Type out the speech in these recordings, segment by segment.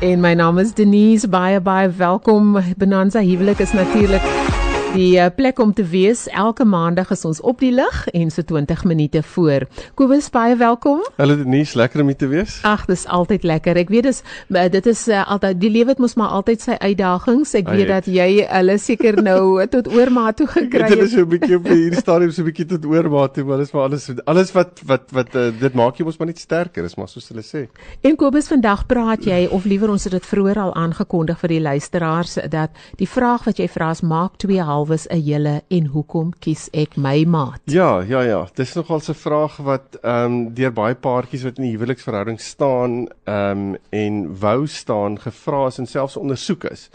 En my naam is Denise, baie welkom. Bonanza Huwelik is natuurlik die plek om te wees. Elke maandag is ons op die lig en so 20 minute voor. Kobus, baie welkom. Hallo Denise, lekker om hier te wees. Ag, dis altyd lekker. Ek weet dit is altyd, die lewe het mos maar altyd sy uitdagings. Ek weet dat jy hulle seker nou tot oormaat toe gekry het. Dit is so 'n bietjie op hierdie stadium so 'n bietjie tot oormaat toe, maar dis maar alles wat dit maak jy mos maar net sterker, is maar soos hulle sê. En Kobus, vandag praat jy, of liewer ons het dit vroeër al aangekondig vir die luisteraars, dat die vraag wat jy vra is, maak 2 halwes 'n hele en hoekom kies ek my maat? Ja, dis nogal 'n vraag wat deur baie paartjies wat in die huweliksverhouding staan en wou staan gevra is en selfs ondersoek is.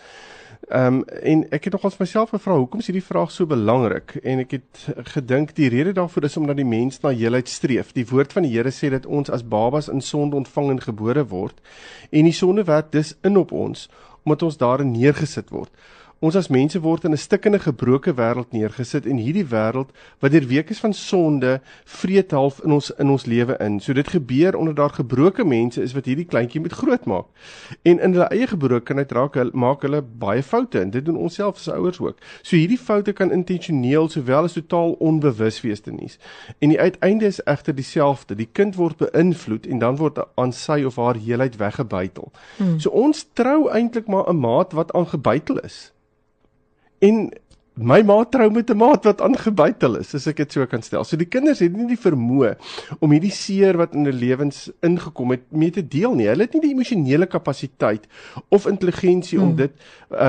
En ek het nogal vir myself gevra, hoekom is hierdie vraag so belangrik? En ek het gedink die rede daarvoor is omdat die mens na heelheid streef. Die woord van die Here sê dat ons as babas in sonde ontvang en gebore word, en die sonde werk dus in op ons, omdat ons daarin neergesit word. Ons as mense word in 'n stikkende gebroke wêreld neergesit, en hierdie wêreld wat deurweek is van sonde vreet half in ons lewe in. So dit gebeur omdat daar gebroke mense is wat hierdie kleintjie moet grootmaak. En in hulle eie gebrokenheid maak hulle baie foute, en dit doen ons self as ouers ook. So hierdie foute kan intentioneel sowel as totaal onbewus wees, Denise. En die uiteinde is egter dieselfde. Die kind word beïnvloed en dan word aan sy of haar heelheid weggebuitel. So ons trou eintlik maar 'n maat wat aangebuitel is. En my maat trou met 'n maat wat aangebuitel is, as ek dit so kan stel. So die kinders het nie die vermoë om hierdie seer wat in hulle lewens ingekom het mee te deel nie. Hulle het nie die emosionele kapasiteit of intelligensie om dit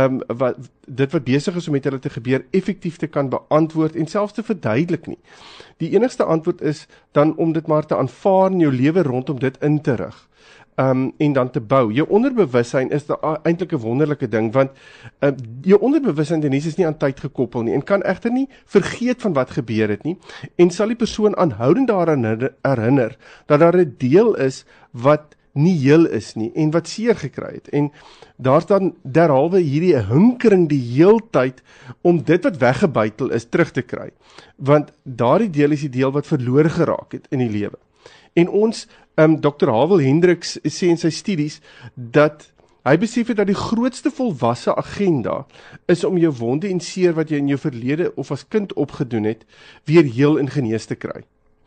wat besig is om met hulle te gebeur effektief te kan beantwoord en selfs te verduidelik nie. Die enigste antwoord is dan om dit maar te aanvaar en jou lewe rondom dit in te rig. En dan te bou. Jou onderbewussyn is eintlik 'n wonderlike ding, want jou onderbewussyn, Denise, is nie aan tyd gekoppel nie, en kan egter nie vergeet van wat gebeur het nie, en sal die persoon aanhoudend daaraan herinner, dat daar 'n deel is wat nie heel is nie, en wat seer gekry het, en daar's dan derhalwe hierdie hinkering die heeltyd, om dit wat weggebuitel is, terug te kry, want daardie deel is die deel wat verlore geraak het in die lewe. En ons, Dr. Havel Hendricks sê in sy studies, dat hy besef het dat die grootste volwasse agenda is om jou wonde en seer wat jy in jou verlede of as kind opgedoen het, weer heel en genees te kry.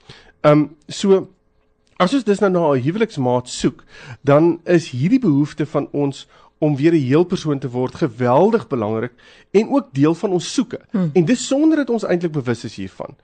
So, as ons dus nou na 'n huweliksmaat soek, dan is hierdie behoefte van ons om weer 'n heel persoon te word geweldig belangrik, en ook deel van ons soeke. En dis sonder dat ons eintlik bewus is hiervan.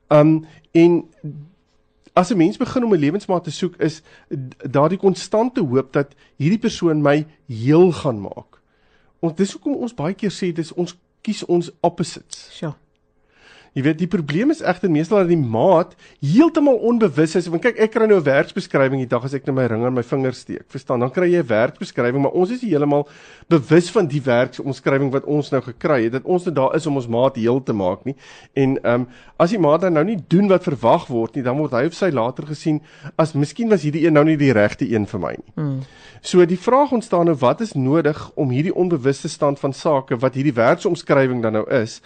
En as 'n mens begin om 'n lewensmaat te soek, is daar die konstante hoop dat hierdie persoon my heel gaan maak. Dis hoekom ons baie keer sê, ons kies ons opposites. Sure. Jy weet, die probleem is egter meestal dat die maat heeltemal onbewus is, want kyk, ek kry nou 'n werksbeskrywing die dag as ek nou my ring aan my vinger steek, verstaan, dan kry jy 'n werksbeskrywing, maar ons is nie heeltemal bewus van die werksomskrywing wat ons nou gekry het, dat ons nou daar is om ons maat heel te maak nie, en as die maat dan nou nie doen wat verwag word nie, dan word hy of sy later gesien, as miskien was hierdie een nou nie die regte een vir my nie. So die vraag ontstaan nou, wat is nodig om hierdie onbewuste stand van sake, wat hierdie werksomskrywing dan nou is,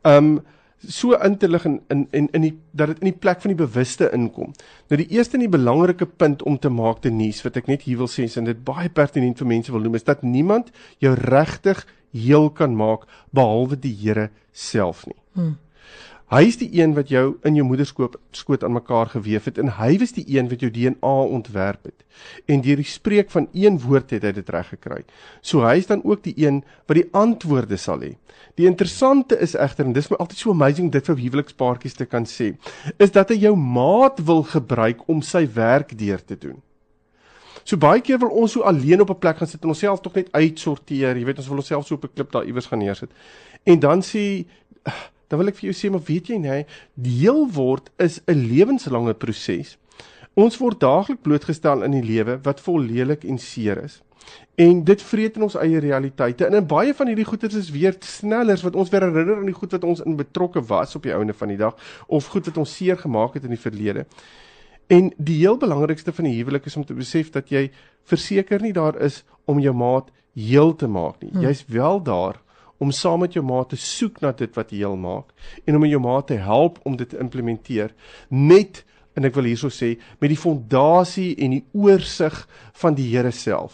so in te lig dat dit in die plek van die bewuste inkom. Nou die eerste en die belangrike punt om te maak, Denise, wat ek net hier wil sê, en dit baie pertinent vir mense wil noem, is dat niemand jou regtig heel kan maak, behalwe die Here self nie. Hy is die een wat jou in jou moederskoot aan mekaar geweef het, en hy was die een wat jou DNA ontwerp het. En deur die spreek van een woord het hy dit reg gekry. So hy is dan ook die een wat die antwoorde sal hê. Die interessante is egter, en dis my altyd so amazing dit vir huwelikspaartjies te kan sê, is dat hy jou maat wil gebruik om sy werk deur te doen. So baie keer wil ons so alleen op 'n plek gaan sit en onsself tog net uitsorteer, jy weet, ons wil onsself so op 'n klip daar iewers gaan neersit. En dan wil ek vir jou sê, maar weet jy nie, heel word is 'n lewenslange proses. Ons word daagliks blootgestel in die lewe wat vol lelik en seer is. En dit vreet in ons eie realiteite. En in baie van hierdie goeders is weer snellers wat ons weer herinner aan die goed wat ons in betrokke was op die einde van die dag, of goed wat ons seer gemaak het in die verlede. En die heel belangrikste van die huwelik is om te besef dat jy verseker nie daar is om jou maat heel te maak nie. Jy is wel daar om saam met jou maat te soek na dit wat heel maak, en om jou maat te help om dit te implementeer, met, en ek wil hierso sê, met die fondasie en die oorsig van die Here self.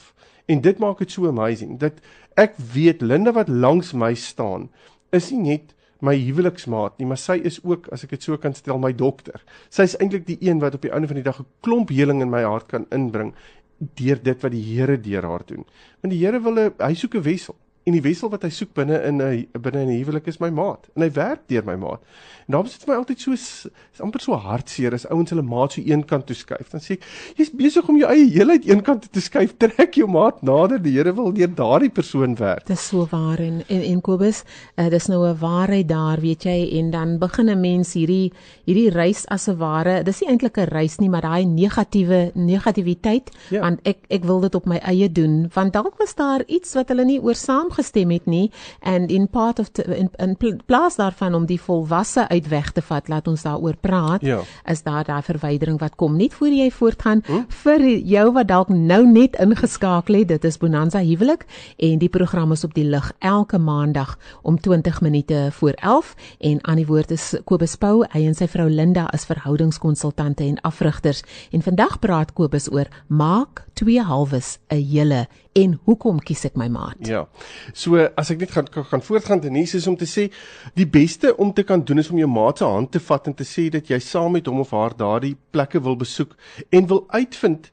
En dit maak dit so amazing, dat ek weet, Linda wat langs my staan, is nie net my huweliksmaat nie, maar sy is ook, as ek dit so kan stel, my dokter. Sy is eintlik die een wat op die einde van die dag 'n klomp heling in my hart kan inbring, deur dit wat die Here deur haar doen. Want die Here hy soek 'n wessel. En die wessel wat hy soek binne in 'n huwelik is my maat. En hy werk deur my maat. En daarom is dit vir my altyd is amper so hartseer as ouens hulle maat so een kant toe skuif. Dan sê ek, jy's besig om jou eie heelheid een kant toe te skuif. Trek jou maat nader. Die Here wil deur daardie persoon werk. Dis so waar en Kobus, dis nou 'n waarheid daar, weet jy, en dan begin 'n mens hierdie reis as 'n ware, dis nie eintlik 'n reis nie, maar daai negativiteit, Ja. want ek wil dit op my eie doen, want dalk was daar iets wat hulle nie oor saamgestem het nie, en in plaas daarvan om die volwasse uit weg te vat, laat ons daaroor praat, Ja. is daar daai verwydering wat kom. Net voor jy voortgaan, vir jou wat dalk nou net ingeskakel het, dit is Bonanza Huwelik, en die program is op die lig elke maandag om 20 minute voor 11, en aan die woord is Kobus Pau, hy en sy vrou Linda is verhoudingskonsultante en afrigters, en vandag praat Kobus oor maak 2 halwes 'n hele, en hoekom kies ek my maat? Ja, so as ek net kan voortgaan, Denise, is om te sê, die beste om te kan doen is om jou maat se hand te vat en te sê dat jy saam met hom of haar daardie plekke wil besoek en wil uitvind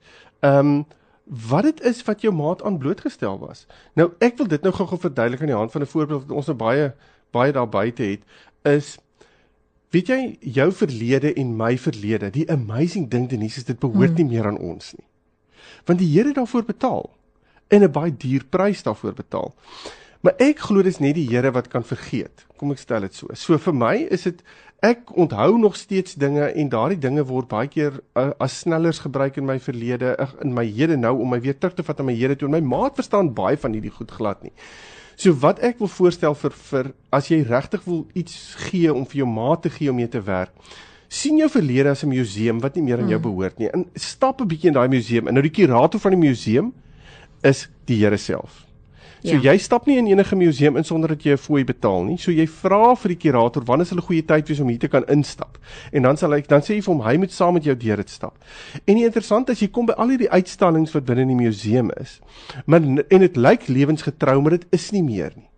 wat dit is wat jou maat aan blootgestel was. Nou, ek wil dit nou gou verduidelik aan die hand van 'n voorbeeld wat ons nou baie daar buite het, is, weet jy, jou verlede en my verlede, die amazing ding, Denise, is dit behoort nie meer aan ons nie. Want die Here het daarvoor betaal, en 'n baie duur prys daarvoor betaal. Maar ek glo dis net die Here wat kan vergeet. Kom ek stel dit so. So vir my is dit, ek onthou nog steeds dinge en daardie dinge word baie keer as snellers gebruik in my verlede, in my hede nou, om my weer terug te vat aan my hede toe. En my maat verstaan baie van hierdie goed glad nie. So wat ek wil voorstel vir as jy regtig wil iets gee om vir jou maat te gee om mee te werk, sien jou verlede as 'n museum wat nie meer aan jou behoort nie. En stap 'n bietjie in daai museum. En nou die kurator van die museum is die Here self. So jy stap nie in enige museum in sonder dat jy 'n fooi betaal nie. So jy vra vir die kurator wanneer is 'n goeie tyd wees om hier te kan instap. En dan sê jy vir hom hy moet saam met jou deur dit stap. En die interessant is jy kom by al hierdie uitstallings wat binne in die museum is. En dit lyk lewensgetrou, maar dit is nie meer nie.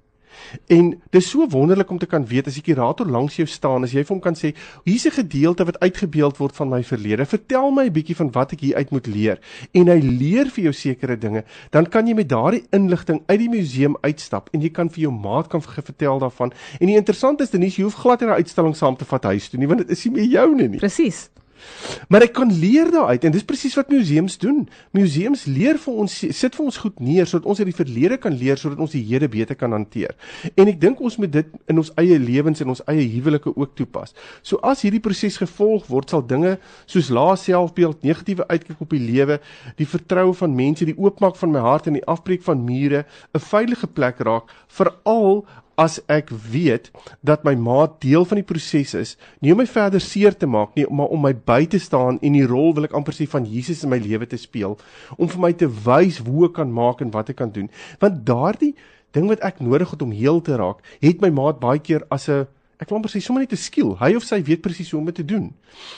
En dis so wonderlik om te kan weet, as die kurator langs jou staan, as jy vir hom kan sê, hier's 'n gedeelte wat uitgebeeld word van my verlede, vertel my 'n bietjie van wat ek hier uit moet leer, en hy leer vir jou sekere dinge, dan kan jy met daardie inligting uit die museum uitstap, en jy kan vir jou maat kan vertel daarvan, en die interessante is, Denise, jy hoef glad nie 'n uitstalling saam te vat huis toe nie, want dit is nie meer joune nie. Presies. Maar ek kan leer daaruit, en dis presies wat museums doen. Museums leer vir ons, sit vir ons goed neer, sodat ons uit die verlede kan leer, sodat ons die hede beter kan hanteer. En ek dink ons moet dit in ons eie lewens en ons eie huwelike ook toepas. So as hierdie proses gevolg word, sal dinge soos lae selfbeeld, negatiewe uitkyk op die lewe, die vertroue van mense, die oopmaak van my hart en die afbreek van mure, 'n veilige plek raak, veral as ek weet dat my maat deel van die proses is, nie om my verder seer te maak nie, maar om my by te staan en die rol, wil ek amper sê, van Jesus in my lewe te speel, om vir my te wys hoe ek kan maak en wat ek kan doen. Want daardie ding wat ek nodig het om heel te raak, het my maat baie keer as 'n, ek wil amper sê, sommer net 'n skill. Hy of sy weet presies hoe om dit te doen.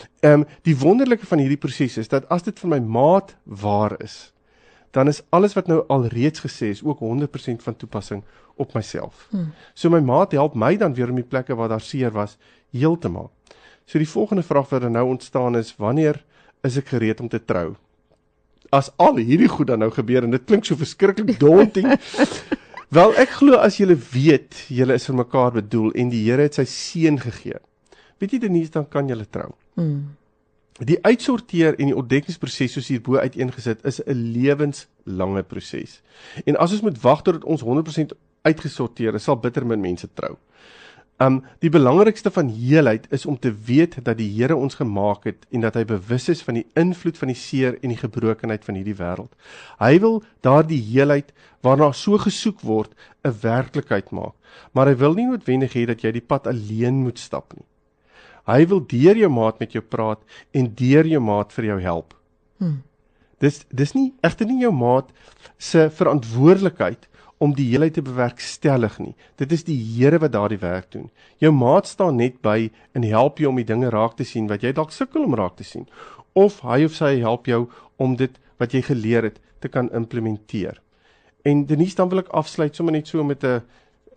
Die wonderlike van hierdie proses is, dat as dit vir my maat waar is, dan is alles wat nou al reeds gesê is, ook 100% van toepassing op myself. So my maat help my dan weer om die plekke waar daar seer was, heel te maak. So die volgende vraag wat er nou ontstaan is, wanneer is ek gereed om te trou? As al hierdie goed dan nou gebeur, en dit klink so verskriklik daunting, wel, ek glo as julle weet, julle is vir mekaar bedoel, en die Here het sy seun gegee, weet jy Denise, dan kan julle trou. Die uitsorteer en die ontdekkingsproses soos hierbo uiteengesit is 'n lewenslange proses. En as ons moet wag totdat ons 100% uitgesorteer is, sal bitter min mense trou. Die belangrikste van heelheid is om te weet dat die Here ons gemaak het en dat hy bewus is van die invloed van die seer en die gebrokenheid van hierdie wêreld. Hy wil daardie heelheid waarna so gesoek word 'n werklikheid maak, maar hy wil nie noodwendig hê dat jy die pad alleen moet stap nie. Hy wil deur jou maat met jou praat en deur jou maat vir jou help. Dis nie egter nie jou maat se verantwoordelikheid om die heelheid te bewerkstellig nie. Dit is die Here wat daardie werk doen. Jou maat staan net by en help jou om die dinge raak te sien wat jy dalk sukkel om raak te sien. Of hy of sy help jou om dit wat jy geleer het te kan implementeer. En Denise, dan wil ek afsluit sommer net so met 'n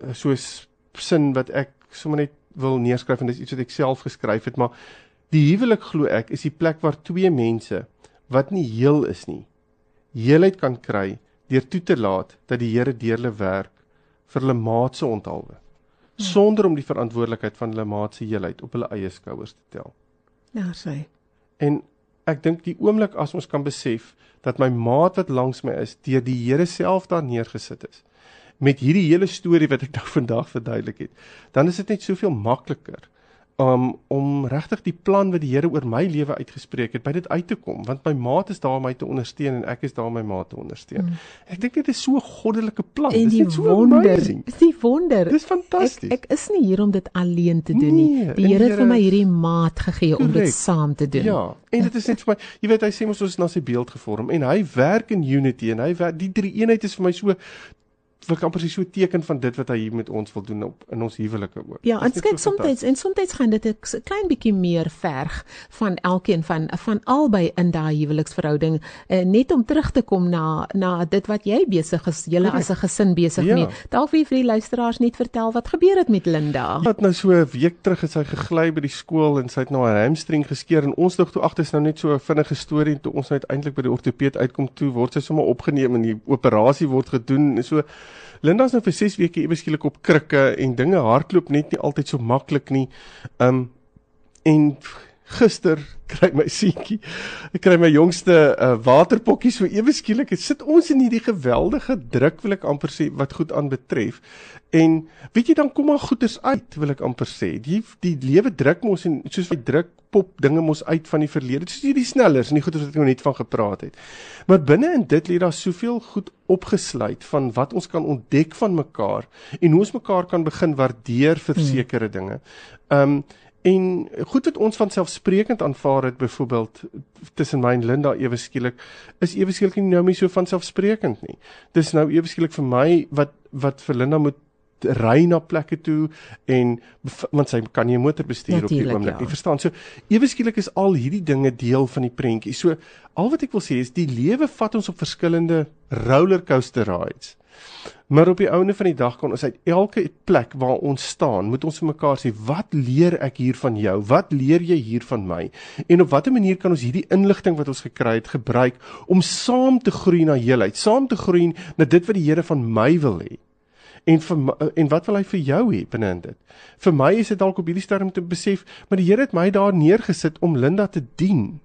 sin wat ek sommer net wil neerskryf, en dis iets wat ek self geskryf het, maar die huwelik, glo ek, is die plek waar twee mense wat nie heel is nie, heelheid kan kry deur toe te laat dat die Here deur hulle werk vir hulle maat se onthaalwe, sonder om die verantwoordelikheid van hulle maat se heelheid op hulle eie skouers te tel. Ja, sy. En ek dink die oomblik as ons kan besef dat my maat wat langs my is, deur die Here self daar neergesit is, met hierdie hele storie wat ek nou vandag verduidelik het, dan is dit net soveel makliker om regtig die plan wat die Here oor my lewe uitgespreek het, by dit uit te kom, want my maat is daar om my te ondersteun, en ek is daar om my maat te ondersteun. Ek dink dit is so 'n goddelike plan, En dit is die net so wonder, amazing. is die wonder. Dit is fantasties. Ek is nie hier om dit alleen te doen nie. Nee, Die en Here het die vir my Here- hierdie maat gegee om dit Correct. saam te doen. Ja, en dit is net vir my, jy weet, hy sê ons is na sy beeld gevorm, en hy werk in unity, en hy werk, die drie eenheid is vir my so, wil ek amper sê, so 'n teken van dit wat hy hier met ons wil doen in ons huwelike ook. Ja, en Dit is net kyk, so soms gaan dit 'n klein bietjie meer verg van elkeen van albei in daai huweliksverhouding, net om terug te kom na dit wat jy besig is, julle as 'n gesin besig Ja. mee. Dalk vir die luisteraars net vertel wat gebeur het met Linda. Wat nou so 'n week terug is sy gegly by die skool, en sy het nou haar hamstring geskeur, en ons dink toe agter is nou net so 'n vinnige storie, en toe ons nou uiteindelik by die ortopeed uitkom, toe word sy sommer opgeneem en die operasie word gedoen, en so Linda is nou vir 6 weke ewe skielik op krikke, en dinge hardloop net nie altyd so maklik nie. En gister kry my seentjie, ek kry my jongste waterpokkie so ewe skielik. Dit sit ons in hierdie geweldige druk, wil ek amper sê, wat goed aan betref. En weet jy, dan kom maar goeders uit, wil ek amper sê. Die lewe druk mos, en soos hy druk pop dinge mos uit van die verlede, soos hierdie snellers en die goeders wat ek nou net van gepraat het. Maar binne in dit lê daar soveel goed opgesluit van wat ons kan ontdek van mekaar, en hoe ons mekaar kan begin waardeer vir sekere dinge. En goed wat ons van selfsprekend aanvaar het, byvoorbeeld tussen my en Linda ewe skielik, is ewe skielik nie nou meer so van selfsprekend nie. Dis nou ewe skielik vir my wat vir Linda moet ry na plekke toe, want sy kan nie 'n motor bestuur op die oomblik nie, verstaan? So ewe skielik is al hierdie dinge deel van die prentjie. So al wat ek wil sê is, die lewe vat ons op verskillende rollercoaster rides. Maar op die einde van die dag kan ons uit elke plek waar ons staan, moet ons vir mekaar sê, wat leer ek hier van jou? Wat leer jy hier van my? En op watter manier kan ons hierdie inligting wat ons gekry het gebruik om saam te groei na heelheid, saam te groei na dit wat die Here van my wil hê? En wat wil hy vir jou hê binne in dit? Vir my is dit dalk op hierdie stadium te besef, maar die Here het my daar neergesit om Linda te dien.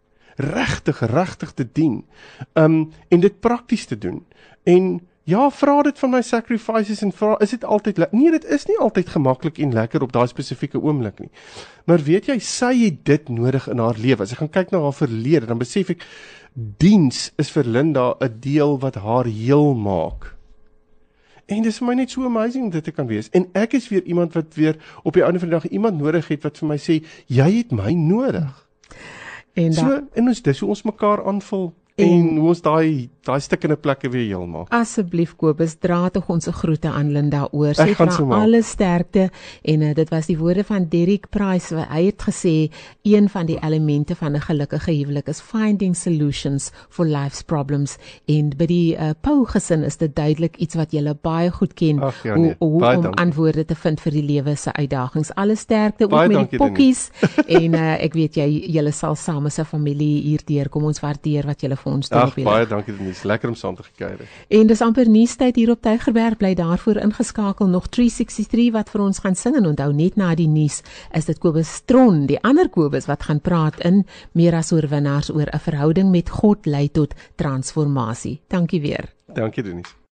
Regtig te dien. En dit prakties te doen. En ja, vra dit van my sacrifices, en vra, is dit altyd nee, dit is nie altyd gemaklik en lekker op daai spesifieke oomblik nie. Maar weet jy, sy het dit nodig in haar lewe. As ek gaan kyk na haar verlede, dan besef ek, diens is vir Linda 'n deel wat haar heel maak. En dis vir my net so amazing dit te kan wees. En ek is weer iemand wat weer op die einde van die dag iemand nodig het wat vir my sê, jy het my nodig. En dis hoe ons mekaar aanvul, en hoe ons daai stikkende plekke weer heel maak. Asseblief Kobus, dra tog ons groete aan Linda oor. Sy vra alle sterkte, en dit was die woorde van Derek Price. Hy het gesê, een van die elemente van 'n gelukkige huwelik is finding solutions for life's problems, en by die Pau gesin is dit duidelik iets wat julle baie goed ken, hoe om antwoorde te vind vir die lewe se uitdagings. Alle sterkte ook met die pokkies, en ek weet julle sal saam as 'n familie hier deurkom. Ons waardeer wat julle vir ons doen op hierdie. Baie dankie Denise, lekker om saam te gekuier. En dis amper nuustyd hier op Tygerberg, bly daarvoor ingeskakel, nog 363 wat vir ons gaan sing, en onthou net na die nuus is dit Kobus Stron, die ander Kobus wat gaan praat in Meer as oorwinnaars oor 'n verhouding met God lei tot transformasie. Dankie weer. Dankie Denise.